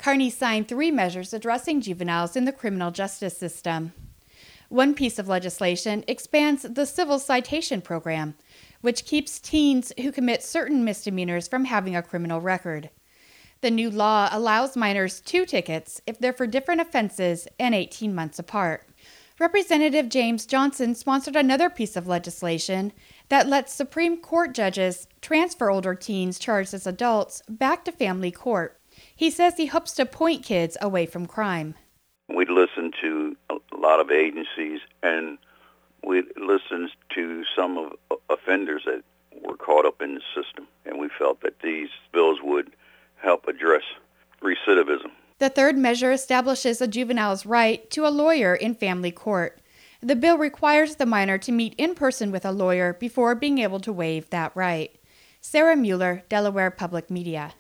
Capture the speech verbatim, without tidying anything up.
Carney signed three measures addressing juveniles in the criminal justice system. One piece of legislation expands the civil citation program, which keeps teens who commit certain misdemeanors from having a criminal record. The new law allows minors two tickets if they're for different offenses and eighteen months apart. Representative James Johnson sponsored another piece of legislation that lets Supreme Court judges transfer older teens charged as adults back to family court. He says he hopes to point kids away from crime. We listened to a lot of agencies, and we listened to some of offenders that were caught up in the system, and we felt that these bills would help address recidivism. The third measure establishes a juvenile's right to a lawyer in family court. The bill requires the minor to meet in person with a lawyer before being able to waive that right. Sarah Mueller, Delaware Public Media.